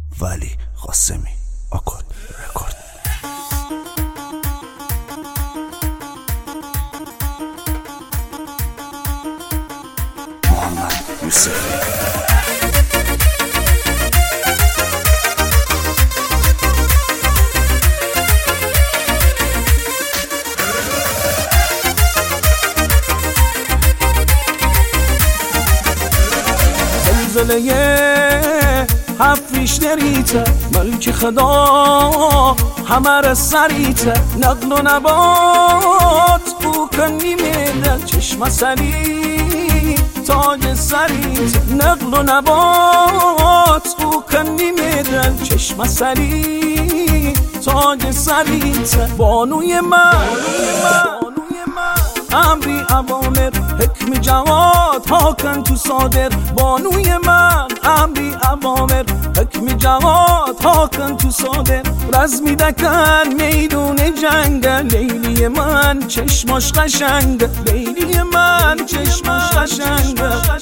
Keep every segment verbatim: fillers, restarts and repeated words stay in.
ولی قاسمی آکورد رکورد. محمد یوسفی. زلزله هفیش دریته ملک خدا همه سریته نقل و نبات او کنی میدل چشم سری تاج سریته نقل و نبات او کنی میدل چشم سری تاج سریته بانوی من امری اوامر حکم جواد هاکن تو صادر بانوی من امری اوامر حکم جواد هاکن تو صادر رزمی دکن میدون جنگ لیلی من چشماش قشنگ لیلی من چشماش قشنگ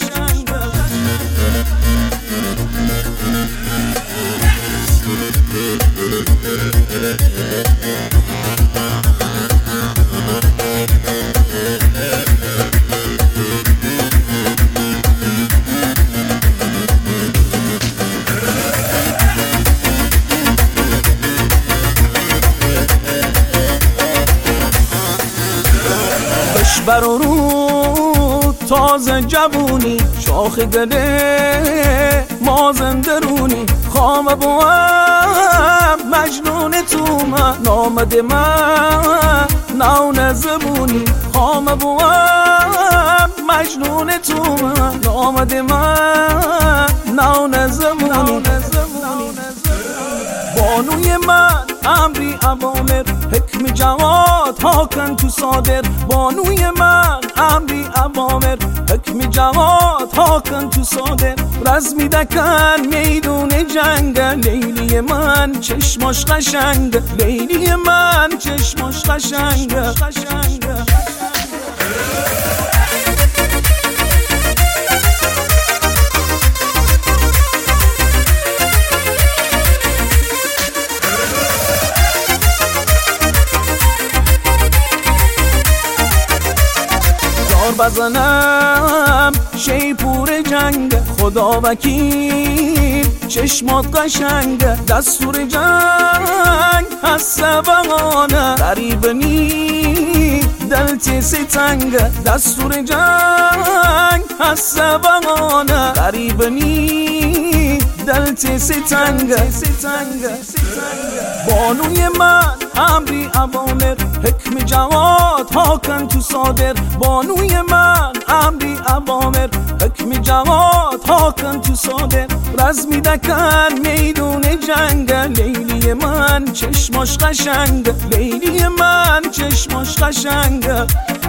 برو رو تازه جوونی شاخ گله ما زندرونی خام بوام مجنون تو من نامد من نون زبونی خام بوام مجنون تو من نامد من نون زبونی بانوی من امری اوامر حکم جواد هاکن تو صادر بانوی من امری اوامر حکم جواد هاکن تو صادر رزمی دکن میدون جنگ لیلی من چشماش قشنگ لیلی من چشماش قشنگ بزنم شیپور جنگ خدا وکیل چشمات قشنگ دستور جنگ هست بغانه قریب نی دلت ستنگ دستور جنگ هست بغانه قریب نی دلت ستنگ بانوی من امری اوامر حکم جواد هاکن تو صادر بانوی من امری اوامر حکم جواد هاکن تو صادر رزمی دکن میدون جنگ لیلی من چشماش قشنگ لیلی من چشماش قشنگ